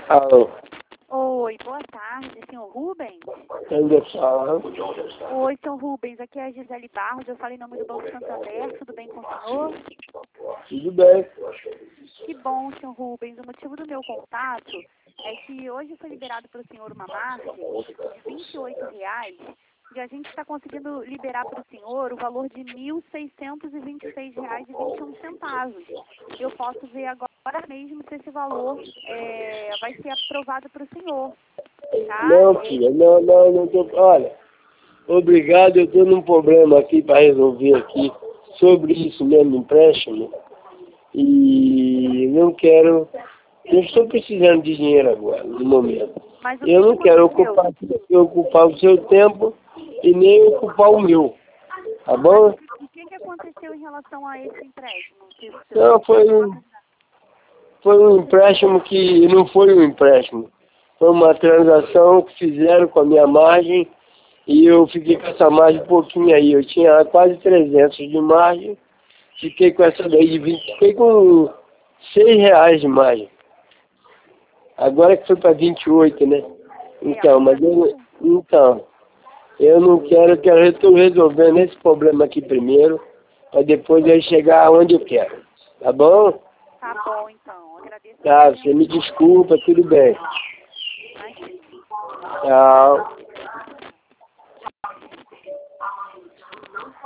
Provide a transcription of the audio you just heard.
Alô, Oi, boa tarde, senhor Rubens? ainda fala. Oi, senhor Rubens, aqui é a Gisele Barros, eu falo em nome do Banco Santander, tudo bem com o senhor? Tudo bem. Que bom, senhor Rubens, o motivo do meu contato é que hoje foi liberado para o senhor uma margem de R$ 28 e a gente está conseguindo liberar para o senhor o valor de R$ 1.626,21. Eu posso ver agora mesmo se esse valor vai ser aprovado para o senhor, tá? Não, filha, não tô. Olha, obrigado, eu estou num problema aqui para resolver aqui sobre isso mesmo, empréstimo. E não quero. Eu estou precisando de dinheiro agora, no momento. Mas o Eu não que quero aconteceu? ocupar o seu tempo e nem ocupar o meu. Tá bom? O que aconteceu em relação a esse empréstimo? Não, foi um empréstimo que não foi um empréstimo. Foi uma transação que fizeram com a minha margem e eu fiquei com essa margem um pouquinho aí. Eu tinha quase 300 de margem, fiquei com essa daí de 20, fiquei com R$ 6 de margem. Agora que foi para 28, né? Então, eu não quero, eu estou resolvendo esse problema aqui primeiro, para depois eu chegar onde eu quero. Tá bom? Tá bom, então. Agradeço. Tá, você me desculpa, tudo bem. Imagina. Tchau.